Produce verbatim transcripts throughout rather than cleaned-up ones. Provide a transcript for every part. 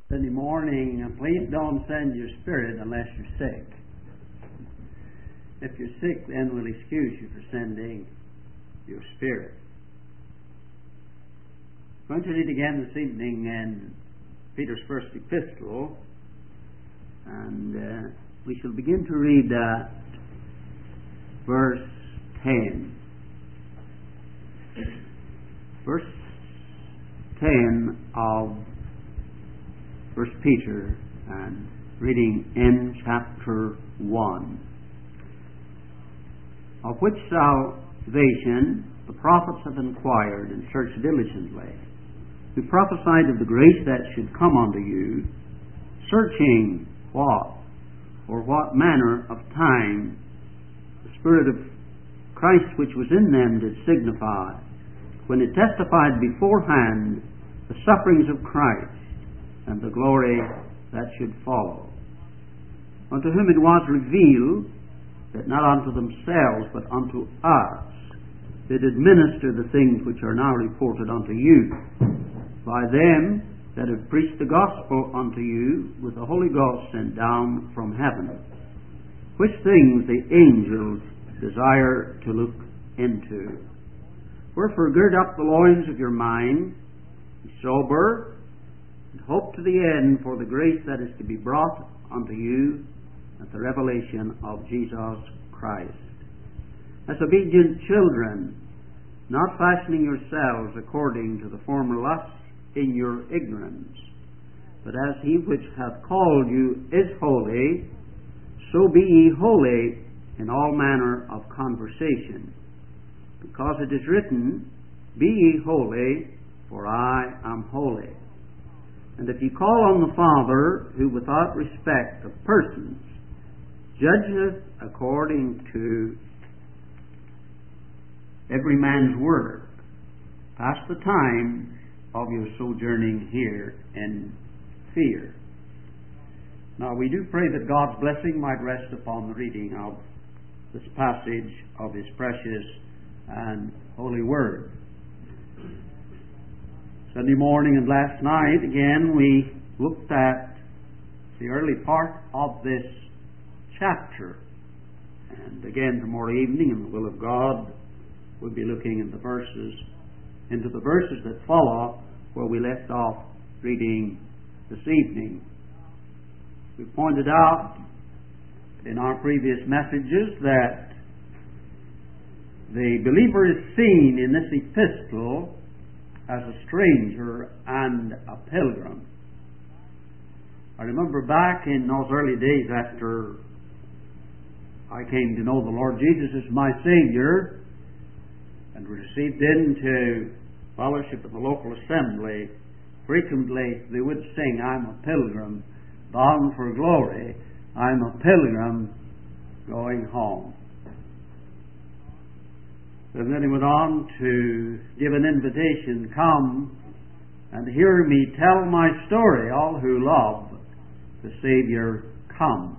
Sunday morning, please don't send your spirit unless you're sick. If you're sick, then we'll excuse you for sending your spirit. I'm going to read again this evening in Peter's first epistle, and uh, we shall begin to read at verse ten. Verse ten of First Peter, and reading in chapter one. Of which salvation the prophets have inquired and searched diligently, who prophesied of the grace that should come unto you, searching what or what manner of time the Spirit of Christ which was in them did signify, when it testified beforehand the sufferings of Christ and the glory that should follow. Unto whom it was revealed that not unto themselves but unto us did administer the things which are now reported unto you, by them that have preached the gospel unto you with the Holy Ghost sent down from heaven, which things the angels desire to look into. Wherefore gird up the loins of your mind, be sober, and hope to the end for the grace that is to be brought unto you at the revelation of Jesus Christ. As obedient children, not fashioning yourselves according to the former lusts in your ignorance, but as he which hath called you is holy, so be ye holy in all manner of conversation, because it is written, Be ye holy, for I am holy. And if ye call on the Father, who without respect of persons judgeth according to every man's work, pass the time of your sojourning here in fear. Now we do pray that God's blessing might rest upon the reading of this passage of His precious and holy Word. Sunday morning and last night, again, we looked at the early part of this chapter. And again, tomorrow evening, in the will of God, we'll be looking in the verses, into the verses that follow where we left off reading this evening. We pointed out in our previous messages that the believer is seen in this epistle as a stranger and a pilgrim. I remember back in those early days after I came to know the Lord Jesus as my Savior and received into fellowship at the local assembly, frequently they would sing, I'm a pilgrim bound for glory, I'm a pilgrim going home. And then he went on to give an invitation, come and hear me tell my story, all who love the Savior come.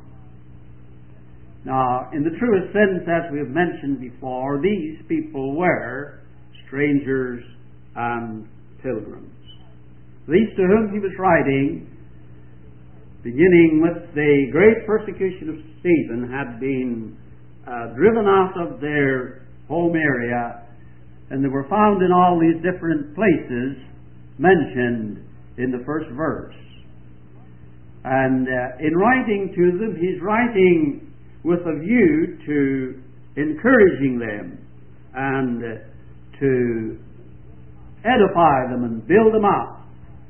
Now, in the truest sense, as we have mentioned before, these people were strangers and pilgrims. These to whom he was writing, beginning with the great persecution of Stephen, had been uh, driven out of their home area, and they were found in all these different places mentioned in the first verse. And uh, in writing to them, he's writing with a view to encouraging them and uh, to edify them and build them up.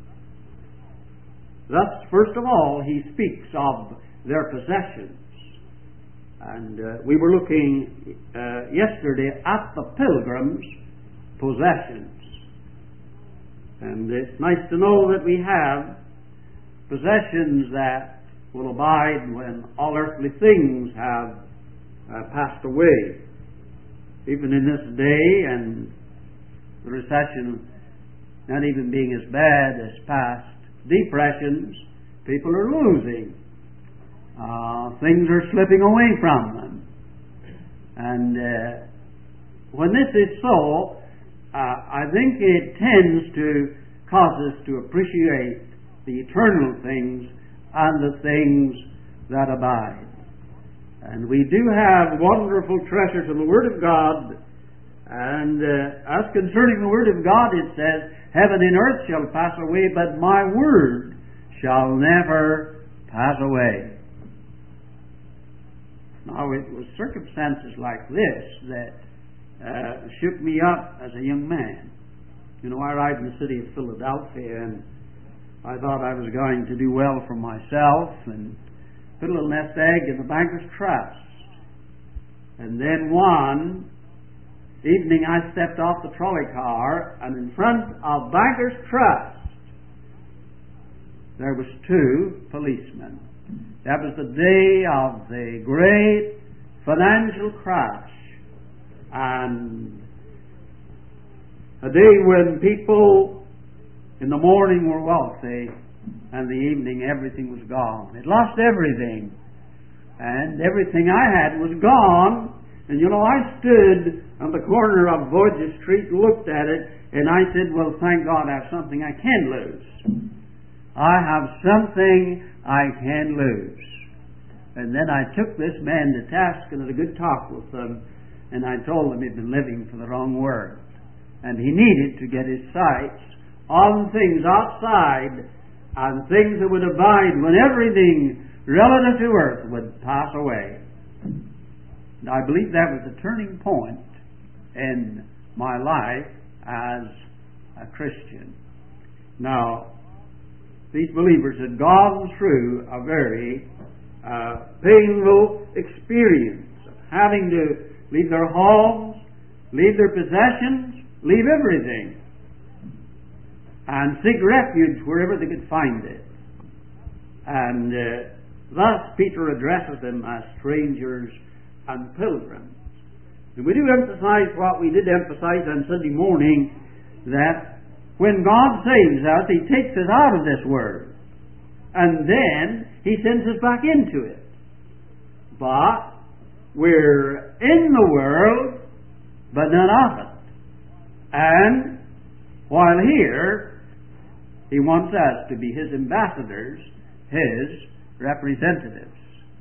Thus, first of all, he speaks of their possessions. And uh, we were looking uh, yesterday at the pilgrims' possessions. And it's nice to know that we have possessions that will abide when all earthly things have uh, passed away. Even in this day, and the recession not even being as bad as past depressions, people are losing. Uh, things are slipping away from them. And uh, when this is so, uh, I think it tends to cause us to appreciate the eternal things and the things that abide. And we do have wonderful treasures in the Word of God. And uh, as concerning the Word of God, it says, heaven and earth shall pass away, but my Word shall never pass away. Now, it was circumstances like this that uh, shook me up as a young man. You know, I arrived in the city of Philadelphia, and I thought I was going to do well for myself and put a little nest egg in the Bankers Trust. And then one evening I stepped off the trolley car, and in front of Bankers Trust there was two policemen. That was the day of the great financial crash, and a day when people in the morning were wealthy, and the evening everything was gone. It lost everything. And everything I had was gone. And you know, I stood on the corner of Voyage Street and looked at it, and I said, well, thank God I have something I can lose. I have something I can lose. And then I took this man to task and had a good talk with him, and I told him he'd been living for the wrong world. And he needed to get his sights on things outside and things that would abide when everything relative to earth would pass away. And I believe that was the turning point in my life as a Christian. Now, these believers had gone through a very uh, painful experience of having to leave their homes, leave their possessions, leave everything, and seek refuge wherever they could find it. And uh, thus Peter addresses them as strangers and pilgrims. And we do emphasize what we did emphasize on Sunday morning, that when God saves us, He takes us out of this world, and then He sends us back into it. But we're in the world, but not of it. And while here, He wants us to be His ambassadors, His representatives.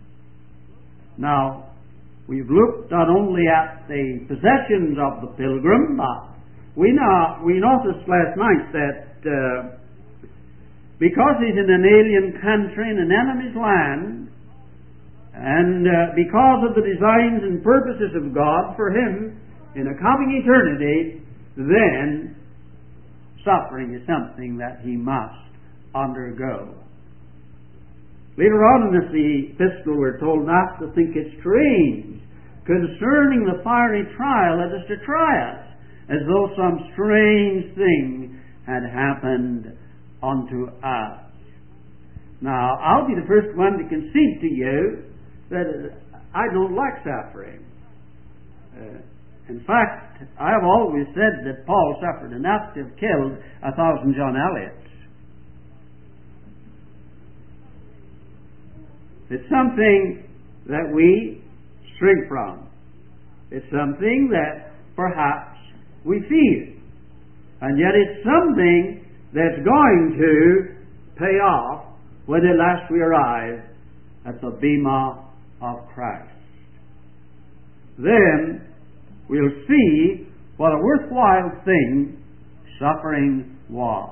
Now, we've looked not only at the possessions of the pilgrim, but we, know, we noticed last night that uh, because he's in an alien country, in an enemy's land, and uh, because of the designs and purposes of God for him in a coming eternity, then suffering is something that he must undergo. Later on in this epistle, we're told not to think it strange concerning the fiery trial that is to try us, as though some strange thing had happened unto us. Now, I'll be the first one to concede to you that I don't like suffering. Uh, In fact, I have always said that Paul suffered enough to have killed a thousand John Elliots. It's something that we shrink from. It's something that perhaps we fear. And yet it's something that's going to pay off when at last we arrive at the bema of Christ. Then we'll see what a worthwhile thing suffering was.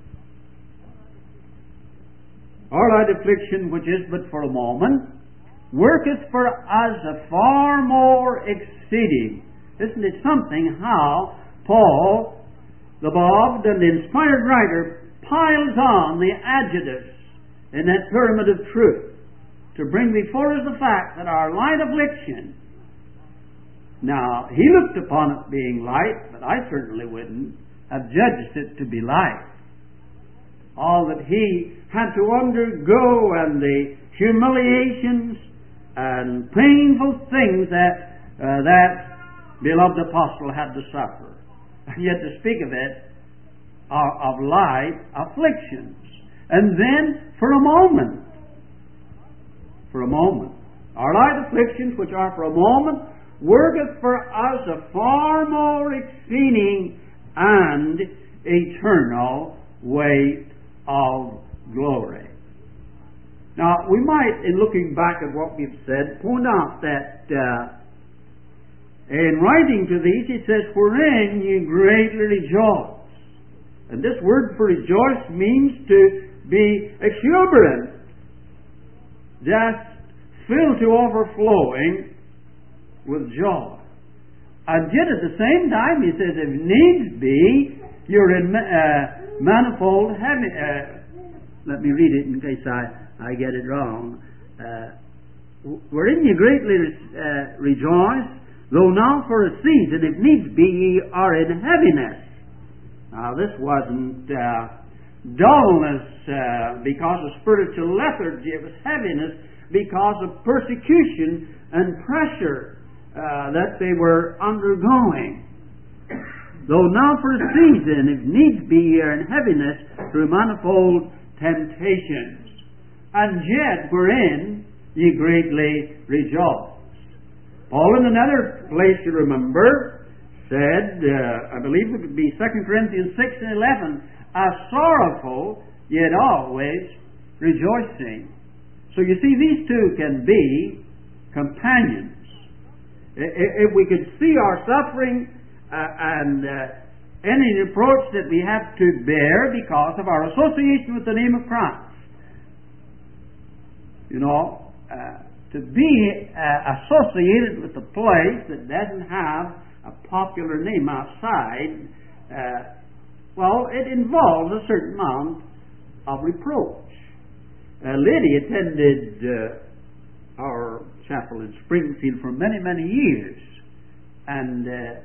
Our light affliction, which is but for a moment, worketh for us a far more exceeding. Isn't it something how Paul, the beloved and inspired writer, piles on the adjectives in that pyramid of truth to bring before us the fact that our light affliction, now, he looked upon it being light, but I certainly wouldn't have judged it to be light. All that he had to undergo and the humiliations and painful things that uh, that beloved apostle had to suffer. And yet to speak of it, of, of light afflictions. And then, for a moment, for a moment, our light afflictions, which are for a moment, worketh for us a far more exceeding and eternal weight of glory. Now, we might, in looking back at what we've said, point out that uh, in writing to these, it says, wherein ye greatly rejoice. And this word for rejoice means to be exuberant, just filled to overflowing with joy. And yet at the same time, he says, if needs be, you're in uh, manifold heavy. Uh, let me read it in case I. I get it wrong. Uh, wherein ye greatly uh, rejoice, though now for a season, if needs be, ye are in heaviness. Now, this wasn't uh, dullness uh, because of spiritual lethargy. It was heaviness because of persecution and pressure uh, that they were undergoing. Though now for a season, if needs be, ye are in heaviness through manifold temptations. And yet wherein ye greatly rejoice. Paul, in another place, you remember, said, uh, I believe it would be Second Corinthians six and eleven, as sorrowful, yet always rejoicing. So you see, these two can be companions. If we could see our suffering uh, and uh, any reproach that we have to bear because of our association with the name of Christ, you know, uh, to be uh, associated with a place that doesn't have a popular name outside, uh, well, it involves a certain amount of reproach. Uh, Lydia attended uh, our chapel in Springfield for many, many years, and uh,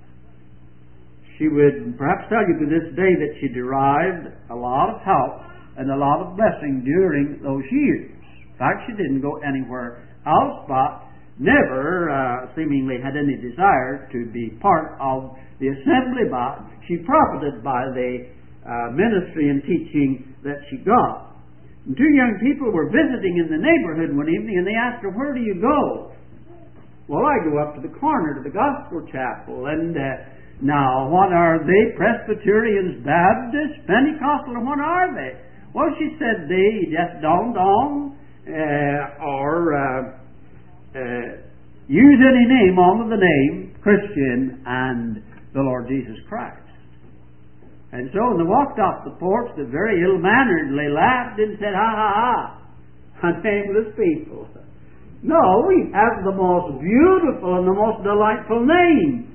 she would perhaps tell you to this day that she derived a lot of help and a lot of blessing during those years. In fact, she didn't go anywhere else, but never uh, seemingly had any desire to be part of the assembly, but she profited by the uh, ministry and teaching that she got. And two young people were visiting in the neighborhood one evening, and they asked her, where do you go? Well, I go up to the corner to the Gospel Chapel, and uh, now, what are they? Presbyterians, Baptists, Pentecostal, and what are they? Well, she said they just don't on Uh, or uh, uh, use any name under the name Christian and the Lord Jesus Christ. And so when they walked off the porch, they very ill-manneredly laughed and said, ha ha ha, a nameless people. No, we have the most beautiful and the most delightful name.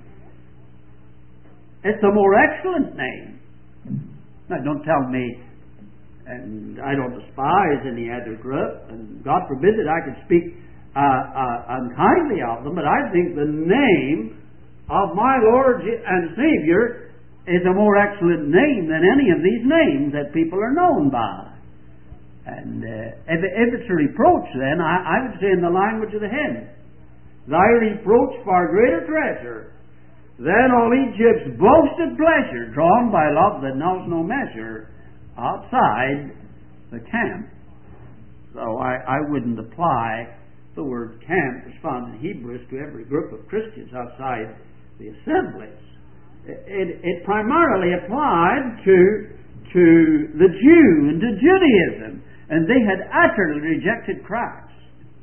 It's a more excellent name. Now, don't tell me, and I don't despise any other group, and God forbid that I could speak uh, uh, unkindly of them, but I think the name of my Lord and Savior is a more excellent name than any of these names that people are known by. And uh, if, if it's a reproach, then I, I would say in the language of the hymn, thy reproach far greater treasure than all Egypt's boasted pleasure, drawn by love that knows no measure, outside the camp. So I, I wouldn't apply the word camp as found in Hebrews to every group of Christians outside the assemblies. It, it, it primarily applied to, to the Jew and to Judaism, and they had utterly rejected Christ.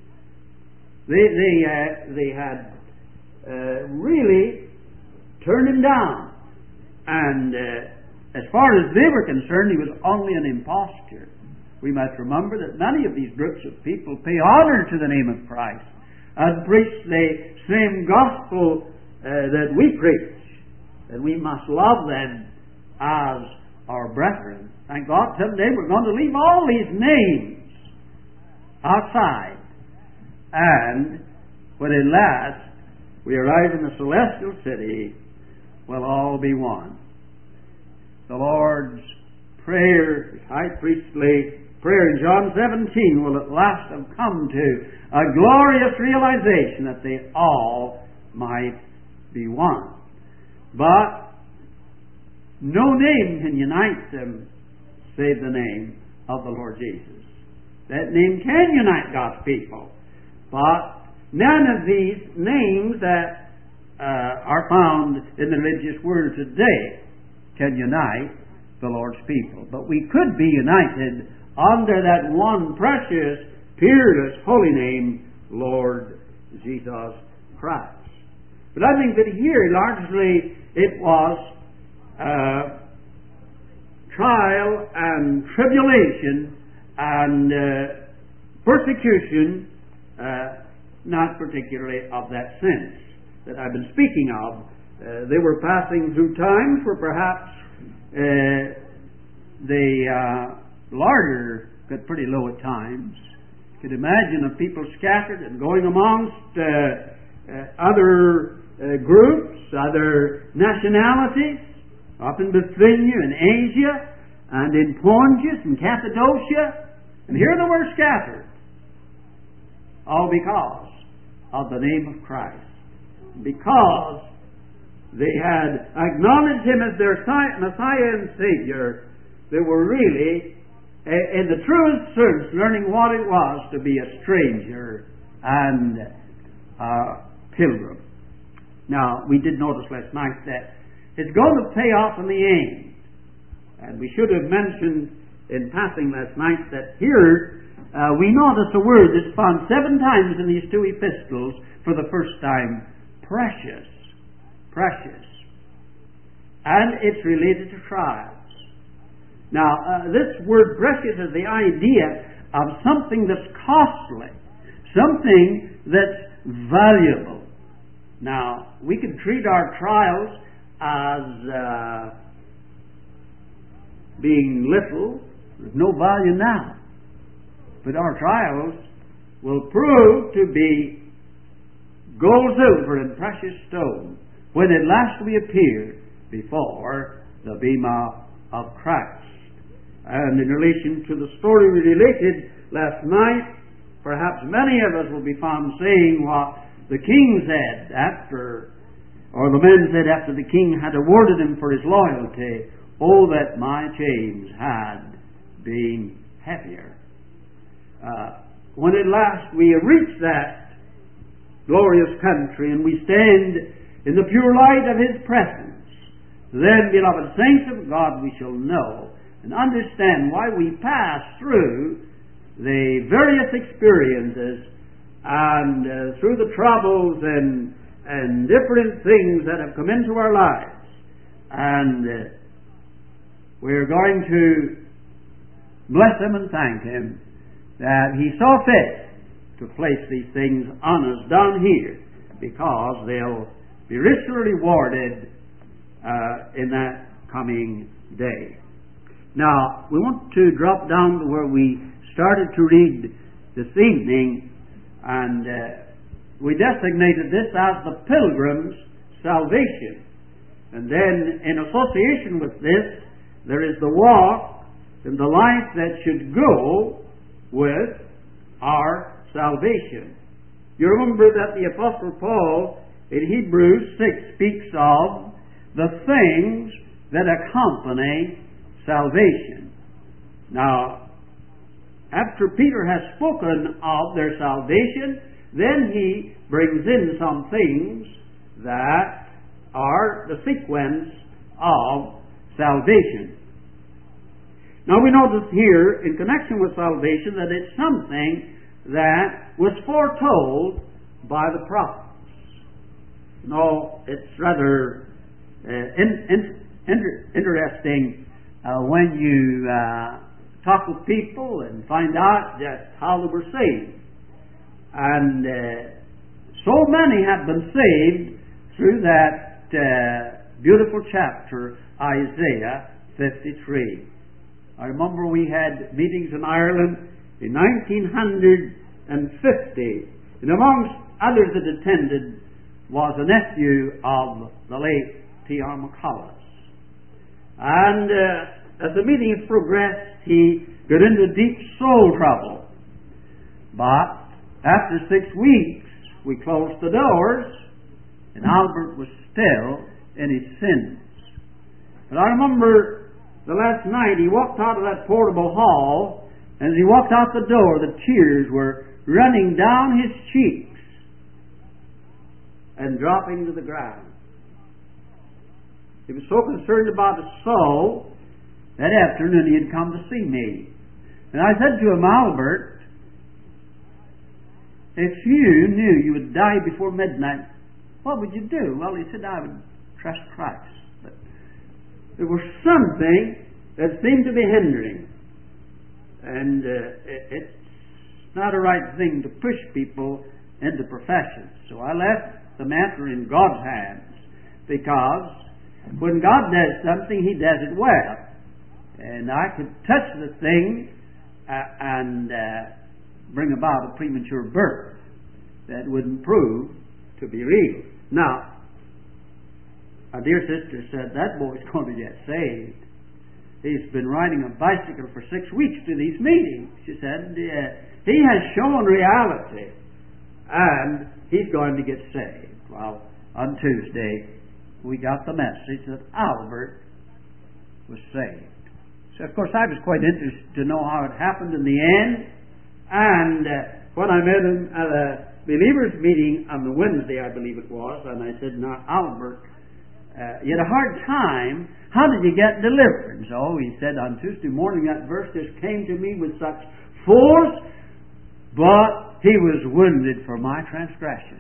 They, they, uh, they had uh, really turned him down, and uh, as far as they were concerned, he was only an impostor. We must remember that many of these groups of people pay honor to the name of Christ and preach the same gospel uh, that we preach, that we must love them as our brethren. Thank God, someday we're going to leave all these names outside, and when at last we arrive in the celestial city, we'll all be one. The Lord's prayer, high priestly prayer in John seventeen, will at last have come to a glorious realization that they all might be one. But no name can unite them save the name of the Lord Jesus. That name can unite God's people, but none of these names that uh, are found in the religious world today can unite the Lord's people. But we could be united under that one precious, peerless, holy name, Lord Jesus Christ. But I think that here, largely, it was uh, trial and tribulation and uh, persecution, uh, not particularly of that sense that I've been speaking of. Uh, they were passing through times where perhaps uh, the uh, larder got pretty low at times. You could imagine of people scattered and going amongst uh, uh, other uh, groups, other nationalities, up in Bithynia and Asia, and in Pontus and Cappadocia, and here they were scattered, all because of the name of Christ. Because they had acknowledged Him as their Messiah and Savior, they were really, in the truest sense, learning what it was to be a stranger and a pilgrim. Now, we did notice last night that it's going to pay off in the end. And we should have mentioned in passing last night that here uh, we notice a word that's found seven times in these two epistles for the first time: precious. Precious. And it's related to trials. Now, uh, this word precious is the idea of something that's costly, something that's valuable. Now, we can treat our trials as uh, being little, with no value now. But our trials will prove to be gold, silver, and precious stone when at last we appear before the bema of Christ. And in relation to the story we related last night, perhaps many of us will be found saying what the king said after, or the men said after the king had awarded him for his loyalty, "Oh, that my chains had been heavier." Uh, when at last we reach that glorious country and we stand in the pure light of His presence, then, beloved saints of God, we shall know and understand why we pass through the various experiences and uh, through the troubles and, and different things that have come into our lives. And uh, we're going to bless Him and thank Him that He saw fit to place these things on us down here, because they'll be richly rewarded uh, in that coming day. Now, we want to drop down to where we started to read this evening, and uh, we designated this as the Pilgrim's Salvation. And then, in association with this, there is the walk and the life that should go with our salvation. You remember that the Apostle Paul in Hebrews six speaks of the things that accompany salvation. Now, after Peter has spoken of their salvation, then he brings in some things that are the sequence of salvation. Now, we notice here, in connection with salvation, that it's something that was foretold by the prophets. No, it's rather uh, in, in, inter, interesting uh, when you uh, talk with people and find out just how they were saved. And uh, so many have been saved through that uh, beautiful chapter, Isaiah fifty-three. I remember we had meetings in Ireland in nineteen fifty, and amongst others that attended was a nephew of the late T R McCullough. And uh, as the meetings progressed, he got into deep soul trouble. But after six weeks, we closed the doors, and Albert was still in his sins. But I remember the last night he walked out of that portable hall, and as he walked out the door, the tears were running down his cheeks and dropping to the ground. He was so concerned about his soul, that afternoon he had come to see me. And I said to him, Albert, if you knew you would die before midnight, what would you do? Well, he said, I would trust Christ. But there was something that seemed to be hindering. And uh, it, it's not a right thing to push people into professions. So I left the matter in God's hands, because when God does something, He does it well. And I could touch the thing uh, and uh, bring about a premature birth that wouldn't prove to be real. Now, a dear sister said, that boy's going to get saved. He's been riding a bicycle for six weeks to these meetings. She said, uh, he has shown reality, and he's going to get saved. Well, on Tuesday, we got the message that Albert was saved. So, of course, I was quite interested to know how it happened in the end. And uh, when I met him at a believers' meeting on the Wednesday, I believe it was, and I said, now, Albert, uh, you had a hard time. How did you get delivered? So he said, on Tuesday morning, that verse just came to me with such force, but he was wounded for my transgressions.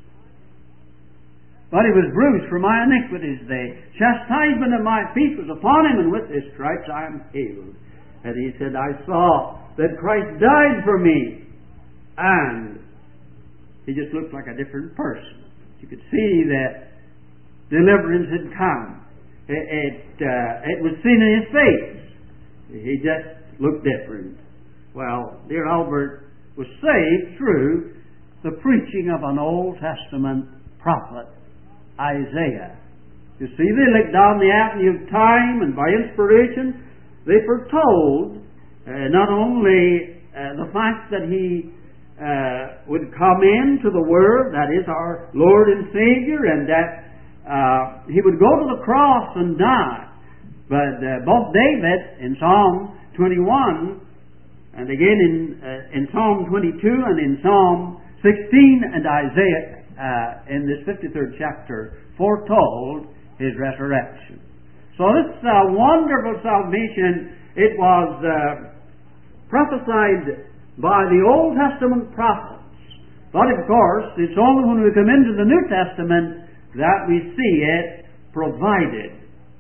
But he was bruised for my iniquities. The chastisement of my peace was upon him, and with his stripes I am healed. And he said, I saw that Christ died for me. And he just looked like a different person. You could see that deliverance had come. It, it, uh, it was seen in his face. He just looked different. Well, dear Albert was saved through the preaching of an Old Testament prophet, Isaiah. You see, they looked down the avenue of time, and by inspiration, they foretold uh, not only uh, the fact that he uh, would come into the world, that is our Lord and Savior, and that uh, he would go to the cross and die. But uh, both David in Psalm twenty-one, and again in uh, in Psalm twenty-two, and in Psalm sixteen, and Isaiah uh, in this fifty-third chapter foretold his resurrection. So this uh, wonderful salvation, it was uh, prophesied by the Old Testament prophets. But of course, it's only when we come into the New Testament that we see it provided.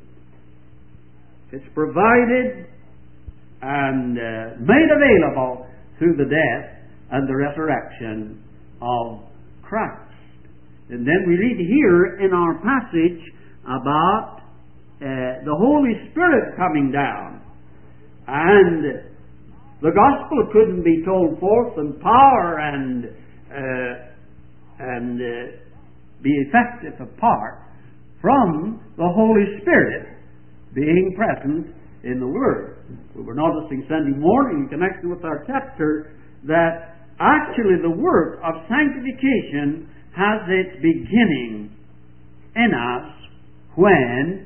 It's provided and uh, made available through the death and the resurrection of Christ. And then we read here in our passage about uh, the Holy Spirit coming down. And the gospel couldn't be told forth in power and uh, and uh, be effective apart from the Holy Spirit being present in the Word. We were noticing Sunday morning in connection with our chapter that actually the work of sanctification has its beginning in us when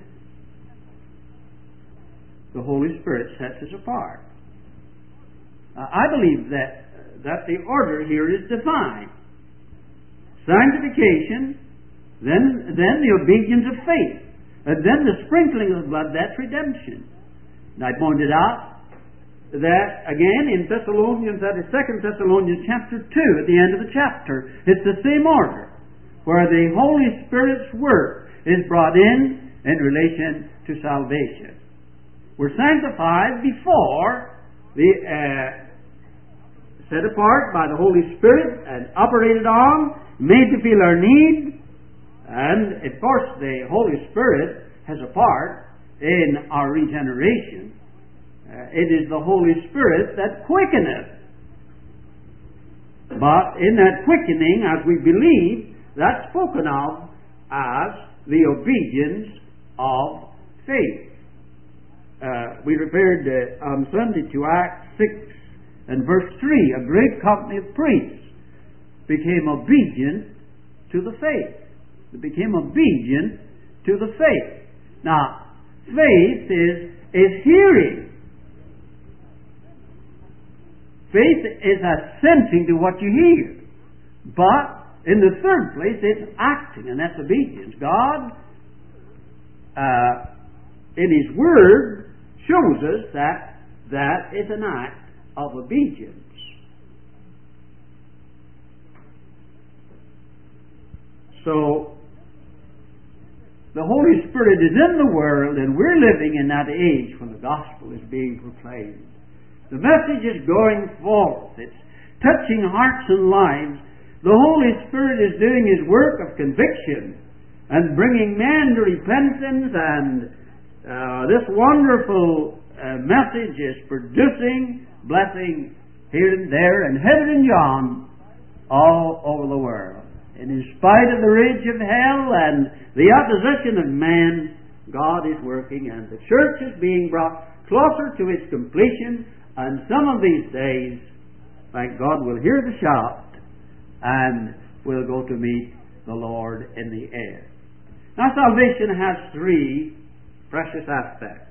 the Holy Spirit sets us apart. Uh, I believe that that the order here is divine. Sanctification, then then the obedience of faith, and then the sprinkling of the blood, that's redemption. And I pointed out that again in Thessalonians, that is Second Thessalonians chapter two, at the end of the chapter, it's the same order, where the Holy Spirit's work is brought in in relation to salvation. We're sanctified before the uh, set apart by the Holy Spirit and operated on, made to feel our need, and of course the Holy Spirit has a part in our regeneration. Uh, it is the Holy Spirit that quickeneth. But in that quickening, as we believe, that's spoken of as the obedience of faith. Uh, we referred uh, on Sunday to Acts six and verse three. A great company of priests became obedient to the faith. They became obedient to the faith. Now, faith is, is hearing. Faith is assenting to what you hear. But in the third place, it's acting, and that's obedience. God, uh, in His Word, shows us that that is an act of obedience. So, the Holy Spirit is in the world, and we're living in that age when the gospel is being proclaimed. The message is going forth. It's touching hearts and lives. The Holy Spirit is doing His work of conviction and bringing men to repentance, and uh, this wonderful uh, message is producing blessing here and there and headed in John all over the world. And in spite of the rage of hell and the opposition of man, God is working, and the church is being brought closer to its completion. And some of these days, thank God, we'll hear the shout and we'll go to meet the Lord in the air. Now, salvation has three precious aspects.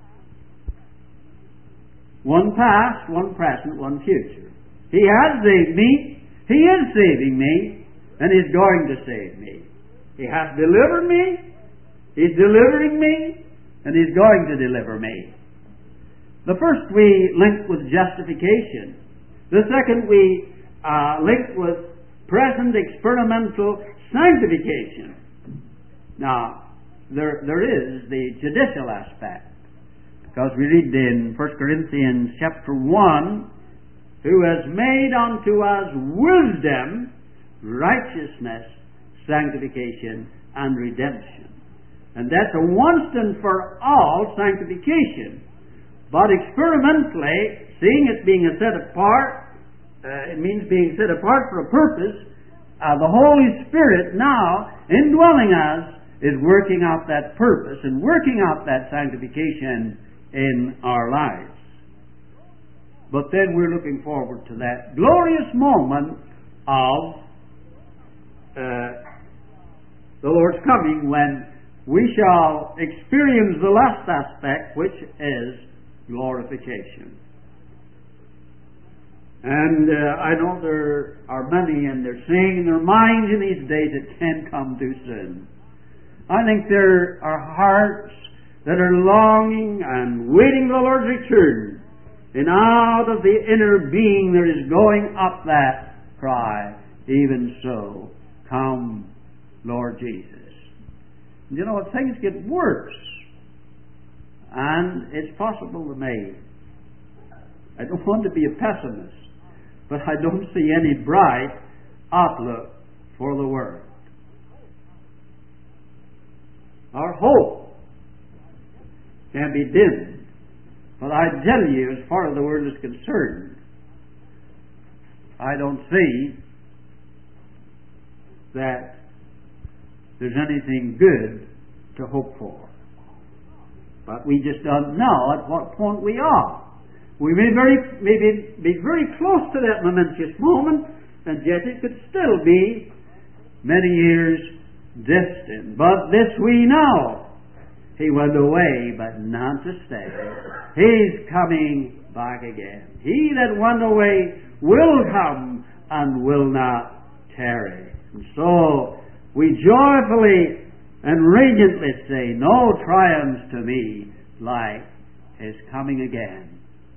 One past, one present, one future. He has saved me. He is saving me. And He's going to save me. He has delivered me. He's delivering me. And He's going to deliver me. The first we link with justification. The second we uh, link with present experimental sanctification. Now, there, there is the judicial aspect. Because we read in First Corinthians chapter one, who has made unto us wisdom, righteousness, sanctification, and redemption. And that's a once and for all sanctification. But experimentally, seeing it being a set apart, uh, it means being set apart for a purpose, uh, the Holy Spirit now, indwelling us, is working out that purpose and working out that sanctification in our lives. But then we're looking forward to that glorious moment of Uh, the Lord's coming, when we shall experience the last aspect, which is glorification. And uh, I know there are many, and they're saying in their minds in these days, it can't come too soon. I think there are hearts that are longing and waiting for the Lord's return, and out of the inner being there is going up that cry, even so, come, Lord Jesus. You know, things get worse. And it's possible to me. I don't want to be a pessimist, but I don't see any bright outlook for the world. Our hope can be dimmed. But I tell you, as far as the world is concerned, I don't see that there's anything good to hope for. But we just don't know at what point we are. We may very maybe be very close to that momentous moment, and yet it could still be many years distant. But this we know: He went away, but not to stay. He's coming back again. He that went away will come and will not tarry. And so we joyfully and radiantly say, no triumphs to me like His coming again.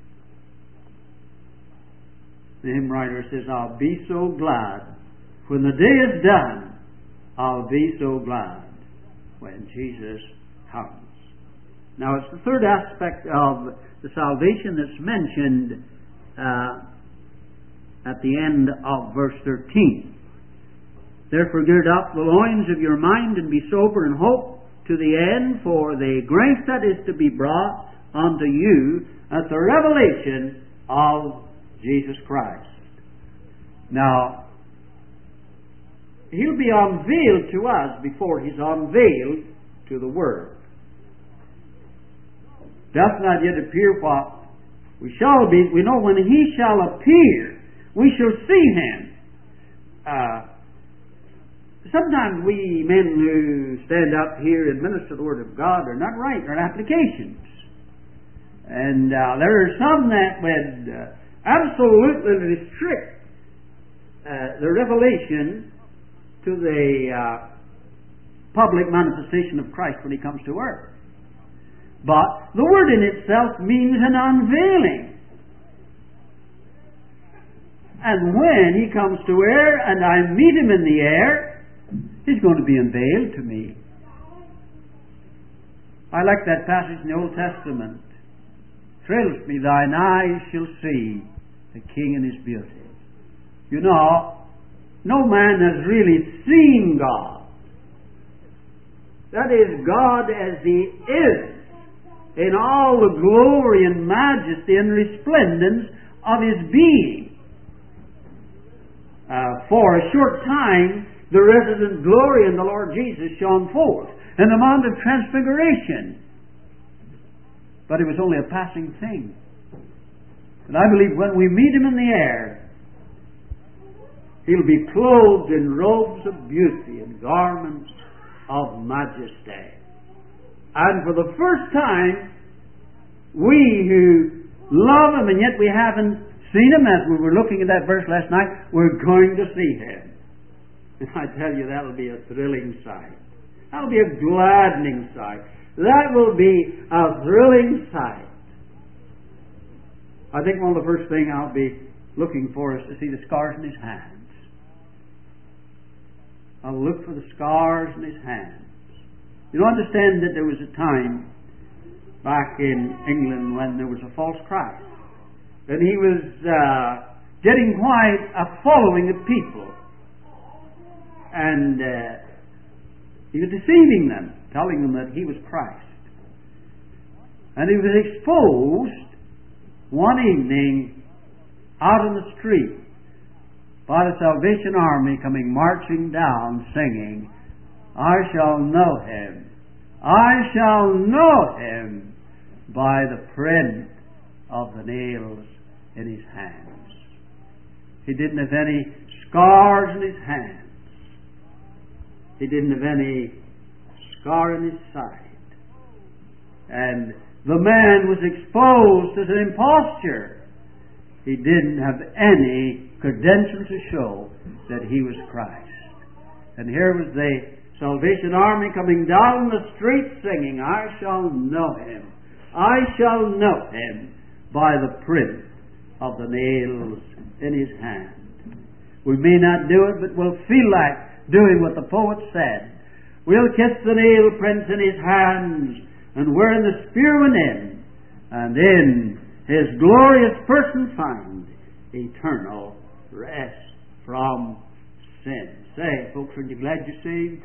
The hymn writer says, I'll be so glad when the day is done. I'll be so glad when Jesus comes. Now, it's the third aspect of the salvation that's mentioned uh, at the end of verse thirteen. Therefore gird up the loins of your mind, and be sober, and hope to the end for the grace that is to be brought unto you at the revelation of Jesus Christ. Now, He'll be unveiled to us before He's unveiled to the world. Doth not yet appear what we shall be. We know when He shall appear, we shall see Him. Uh, Sometimes we men who stand up here and minister the Word of God are not right in our applications. And uh, there are some that would uh, absolutely restrict uh, the revelation to the uh, public manifestation of Christ when He comes to earth. But the word in itself means an unveiling. And when He comes to air and I meet Him in the air, He's going to be unveiled to me. I like that passage in the Old Testament. Thrills me, thine eyes shall see the King in His beauty. You know, no man has really seen God. That is, God as He is, in all the glory and majesty and resplendence of His being. Uh, for a short time, the resident glory in the Lord Jesus shone forth in the Mount of Transfiguration. But it was only a passing thing. And I believe when we meet Him in the air, He'll be clothed in robes of beauty and garments of majesty. And for the first time, we who love Him and yet we haven't seen Him, as we were looking at that verse last night, we're going to see Him. And I tell you, that'll be a thrilling sight. That'll be a gladdening sight. That will be a thrilling sight. I think one of the first things I'll be looking for is to see the scars in His hands. I'll look for the scars in His hands. You know, understand that there was a time back in England when there was a false Christ. And he was uh, getting quite a following of people. And uh, he was deceiving them, telling them that he was Christ. And he was exposed one evening out in the street by the Salvation Army coming marching down singing, I shall know Him, I shall know Him by the print of the nails in His hands. He didn't have any scars in His hands. He didn't have any scar in His side. And the man was exposed as an imposture. He didn't have any credential to show that He was Christ. And here was the Salvation Army coming down the street singing, I shall know Him, I shall know Him by the print of the nails in His hand. We may not do it, but we'll feel like doing what the poet said. We'll kiss the nail prints in His hands, and we're in the spear within, and in His glorious person find eternal rest from sin. Say, folks, aren't you glad you're saved?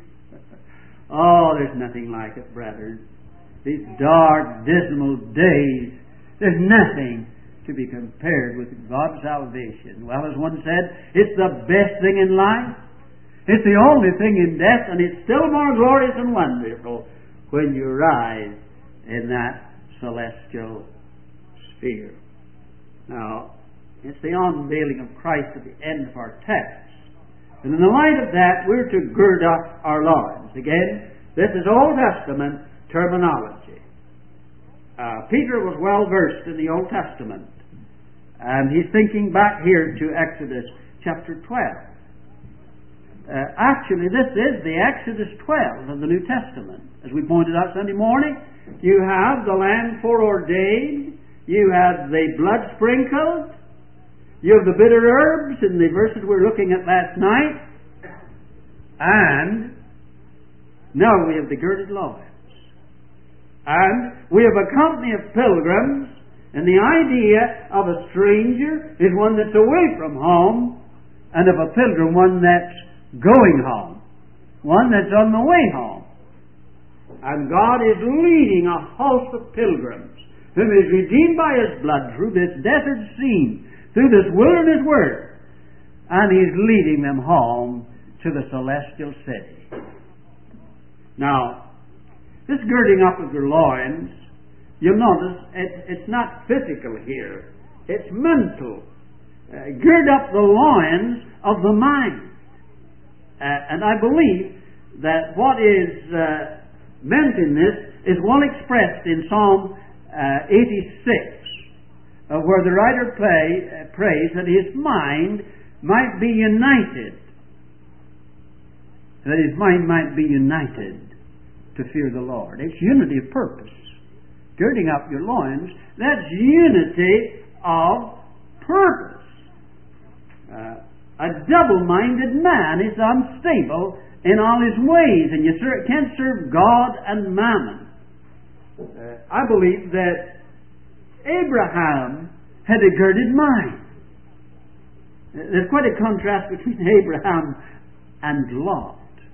Oh, there's nothing like it, brethren. These dark, dismal days, there's nothing to be compared with God's salvation. Well, as one said, it's the best thing in life. It's the only thing in death, and it's still more glorious and wonderful when you rise in that celestial sphere. Now, it's the unveiling of Christ at the end of our text. And in the light of that, we're to gird up our loins. Again, this is Old Testament terminology. Uh, Peter was well versed in the Old Testament. And he's thinking back here to Exodus chapter twelve. Uh, actually, this is the Exodus twelve of the New Testament. As we pointed out Sunday morning, you have the land foreordained, you have the blood sprinkled, you have the bitter herbs in the verses we were looking at last night, and now we have the girded loins. And we have a company of pilgrims, and the idea of a stranger is one that's away from home, and of a pilgrim, one that's going home, one that's on the way home. And God is leading a host of pilgrims whom He is redeemed by His blood through this desert scene, through this wilderness world, and He's leading them home to the celestial city. Now, this girding up of your loins, you'll notice it, it's not physical here, it's mental. Uh, gird up the loins of the mind. Uh, and I believe that what is uh, meant in this is well expressed in Psalm uh, eighty-six, uh, where the writer play, uh, prays that his mind might be united, that his mind might be united to fear the Lord. It's unity of purpose. Girding up your loins, that's unity of purpose. Uh, a double-minded man is unstable in all his ways, and you ser- can't serve God and mammon. Uh, I believe that Abraham had a girded mind. There's quite a contrast between Abraham and Lot.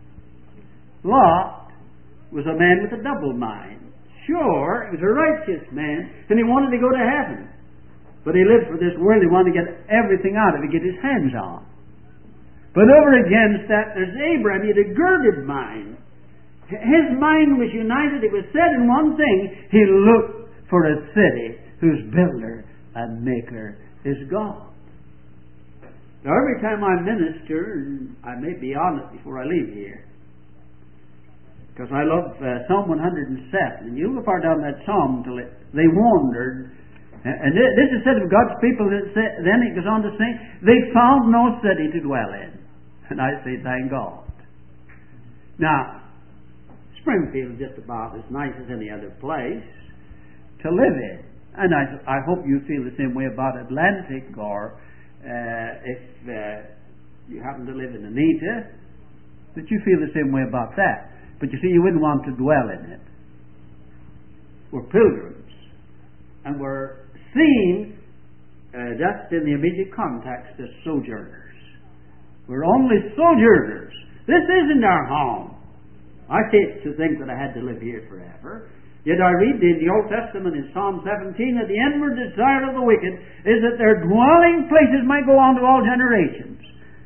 Lot was a man with a double mind. Sure, he was a righteous man, and he wanted to go to heaven. But he lived for this world. He wanted to get everything out of it, get his hands on. But over against that, there's Abraham. He had a girded mind. His mind was united. It was said in one thing. He looked for a city whose builder and maker is God. Now, every time I minister, and I may be on it before I leave here, because I love uh, Psalm one hundred seven. And you go far down that psalm till it, they wandered. And this is said of God's people. Then it goes on to say, they found no city to dwell in. And I say, thank God. Now, Springfield is just about as nice as any other place to live in. And I, I hope you feel the same way about Atlantic, or uh, if uh, you happen to live in Anita, that you feel the same way about that. But you see, you wouldn't want to dwell in it. We're pilgrims. And we're seen uh, just in the immediate context as sojourners. We're only sojourners. This isn't our home. I hate to think that I had to live here forever. Yet I read in the Old Testament in Psalm seventeen that the inward desire of the wicked is that their dwelling places might go on to all generations.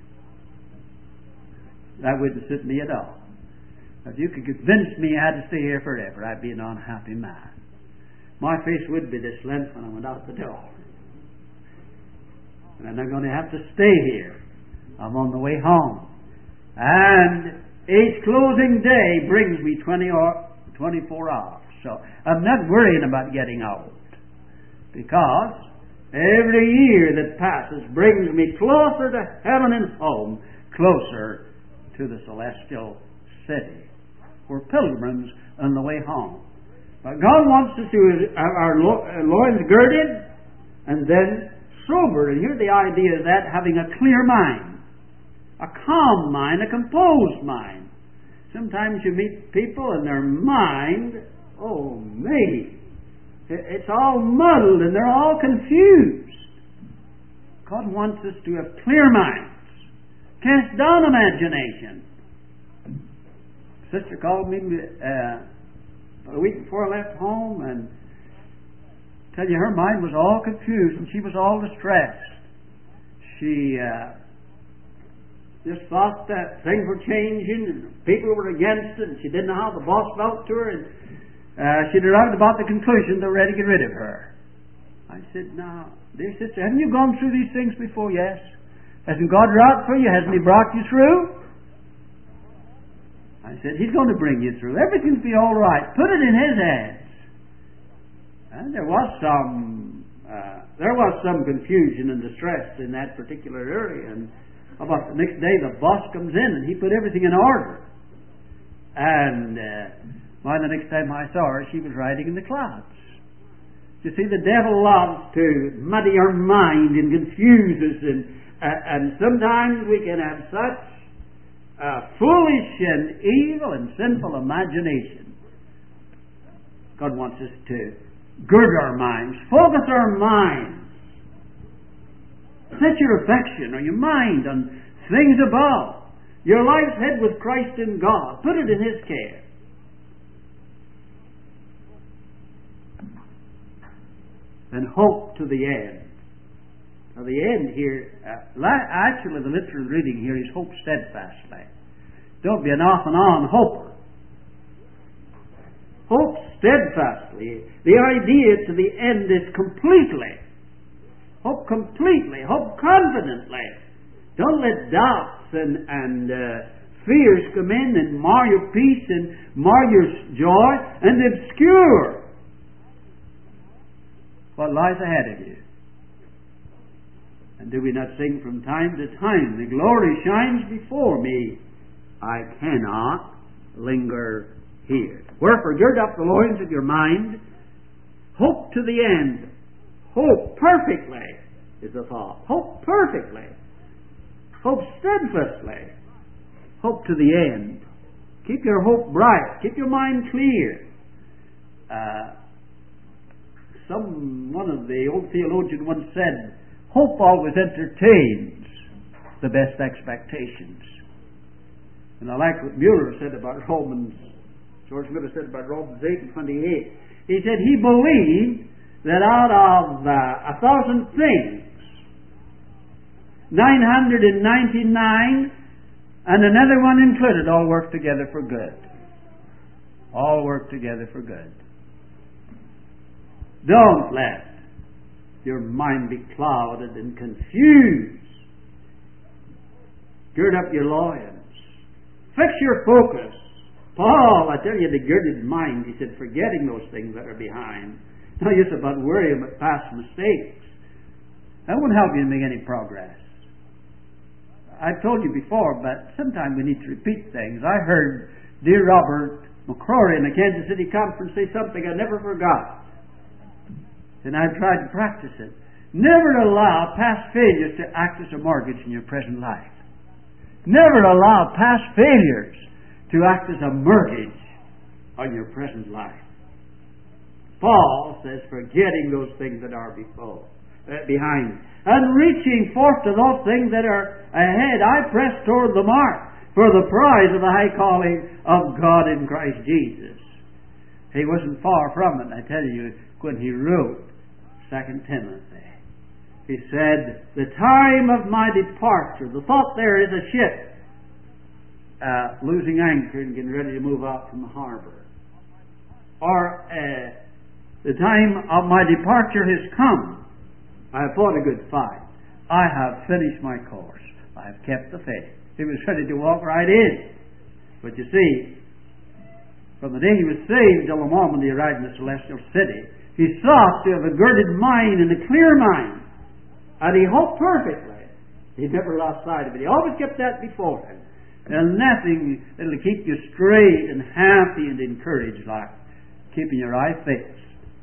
That wouldn't suit me at all. If you could convince me I had to stay here forever, I'd be an unhappy man. My face would be this length when I went out the door. And I'm not going to have to stay here. I'm on the way home. And each closing day brings me twenty or twenty-four hours. So I'm not worrying about getting old. Because every year that passes brings me closer to heaven and home, closer to the celestial city. We're pilgrims on the way home. But God wants us to have our loins girded and then sober. And here's the idea of that, having a clear mind, a calm mind, a composed mind. Sometimes you meet people and their mind, oh me, it's all muddled and they're all confused. God wants us to have clear minds. Cast down imagination. Sister called me uh, a week before I left home, and tell you her mind was all confused and she was all distressed. She uh, just thought that things were changing and people were against it, and she didn't know how the boss felt to her, and uh, she'd arrived about the conclusion they were ready to get rid of her. I said, "Now, dear sister, haven't you gone through these things before?" "Yes." "Hasn't God wrought for you? Hasn't He brought you through?" I said, "He's going to bring you through. Everything's be all right. Put it in His hands." And there was some uh, there was some confusion and distress in that particular area. And about the next day, the boss comes in and he put everything in order. And uh, by the next time I saw her, she was riding in the clouds. You see, the devil loves to muddy our mind and confuse us, and uh, and sometimes we can have such a foolish and evil and sinful imagination. God wants us to gird our minds, focus our minds, set your affection or your mind on things above. Your life's hid with Christ in God. Put it in His care. And hope to the end. Now the end here, uh, actually the literal reading here is hope steadfastly. Don't be an off and on hoper. Hope steadfastly. The idea to the end is completely. Hope completely. Hope confidently. Don't let doubts and, and uh, fears come in and mar your peace and mar your joy and obscure what lies ahead of you. And do we not sing from time to time, "The glory shines before me, I cannot linger here." Wherefore, gird up the loins of your mind. Hope to the end. Hope perfectly is the thought. Hope perfectly. Hope steadfastly. Hope to the end. Keep your hope bright. Keep your mind clear. Uh, some one of the old theologians once said, hope always entertains the best expectations. And I like what Mueller said about Romans, George Mueller said about Romans eight and twenty-eight. He said he believed that out of uh, a thousand things, nine hundred ninety-nine and another one included all work together for good. All work together for good. Don't let your mind be clouded and confused. Gird up your loins. Fix your focus. Paul, I tell you, the girded mind, he said, forgetting those things that are behind. No use about worrying about past mistakes. That won't help you to make any progress. I've told you before, but sometimes we need to repeat things. I heard dear Robert McCrory in the Kansas City conference say something I never forgot. And I've tried to practice it. Never allow past failures to act as a mortgage in your present life. Never allow past failures to act as a mortgage on your present life. Paul says, forgetting those things that are before, uh, behind, and reaching forth to those things that are ahead, I press toward the mark for the prize of the high calling of God in Christ Jesus. He wasn't far from it, I tell you, when he wrote Second Timothy. He said, the time of my departure, the thought there is a ship uh, losing anchor and getting ready to move out from the harbor. Or uh, the time of my departure has come. I have fought a good fight. I have finished my course. I have kept the faith. He was ready to walk right in. But you see, from the day he was saved till the moment he arrived in the celestial city, he sought to have a girded mind and a clear mind. And he hoped perfectly. He never lost sight of it. He always kept that before him. And nothing that'll keep you straight and happy and encouraged like keeping your eye fixed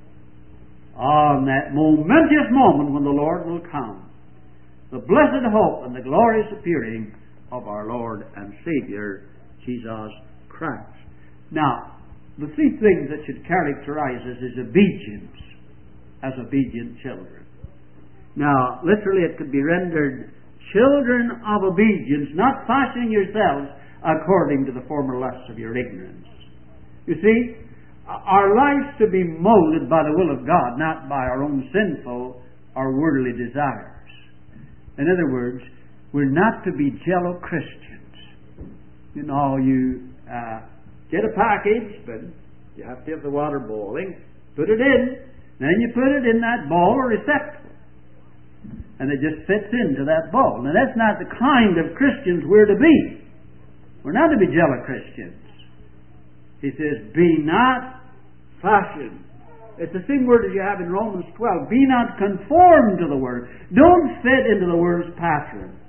on that momentous moment when the Lord will come. The blessed hope and the glorious appearing of our Lord and Savior, Jesus Christ. Now, the three things that should characterize us is obedience as obedient children. Now, literally it could be rendered children of obedience, not fashioning yourselves according to the former lusts of your ignorance. You see, our lives to be molded by the will of God, not by our own sinful or worldly desires. In other words, we're not to be jello Christians. You know, you uh, get a package, but you have to have the water boiling, put it in, then you put it in that bowl or receptacle. And it just fits into that bowl. Now that's not the kind of Christians we're to be. We're not to be jello Christians. He says, be not fashioned. It's the same word as you have in Romans twelve. Be not conformed to the world. Don't fit into the world's pattern.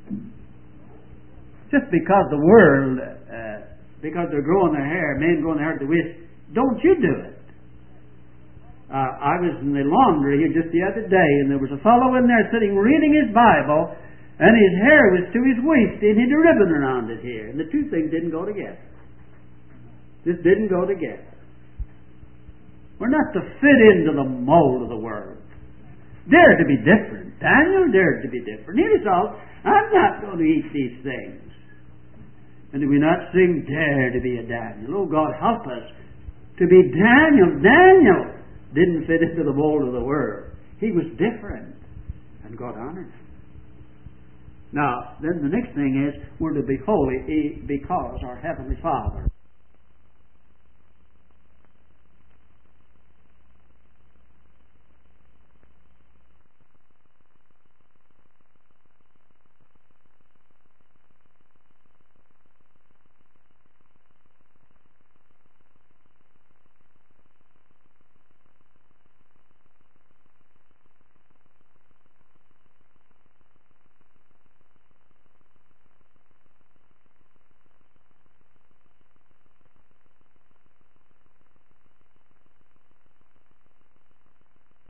Just because the world, uh, because they're growing their hair, men growing their hair at the waist, don't you do it. Uh, I was in the laundry here just the other day, and there was a fellow in there sitting reading his Bible, and his hair was to his waist, and he had a ribbon around it here, and the two things didn't go together. Just didn't go together. We're not to fit into the mold of the world. Dare to be different. Daniel dared to be different. He resolved, I'm not going to eat these things. And do we not sing, dare to be a Daniel? Oh, God, help us to be Daniel. Daniel didn't fit into the mold of the world. He was different, and God honored him. Now, then the next thing is, we're to be holy because our Heavenly Father